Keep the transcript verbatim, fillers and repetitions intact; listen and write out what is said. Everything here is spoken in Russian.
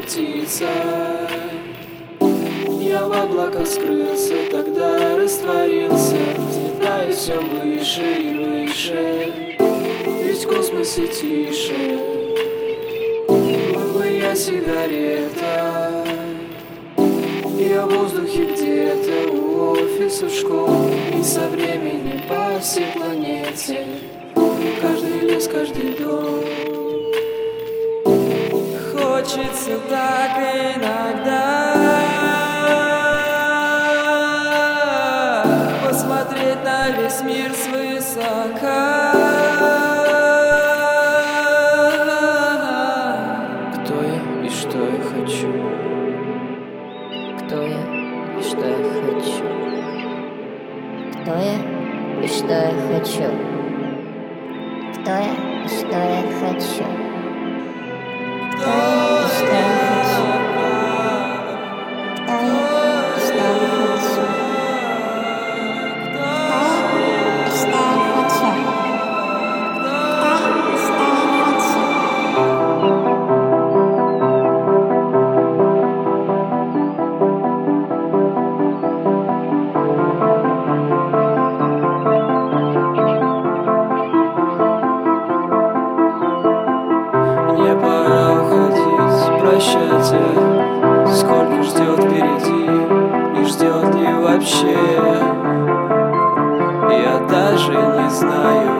птица. Я в облаках скрылся, тогда растворился, взлетаю все выше и выше, ведь в космосе тише. Был бы я сигарета, я в воздухе где-то, у офисов, школ и со временем по всей планете. Каждый лес, каждый дом. Хочется так иногда посмотреть на весь мир свысока. Кто я и что я хочу? Кто я и что я хочу? Кто я и что я хочу? Кто я и что я хочу? Кто я и что я хочу? Кто я и что я хочу? Кто я и что я хочу? Кто и что я хочу? Мне пора уходить, прощайте. Сколько ждет впереди, и ждет ли вообще, я даже не знаю.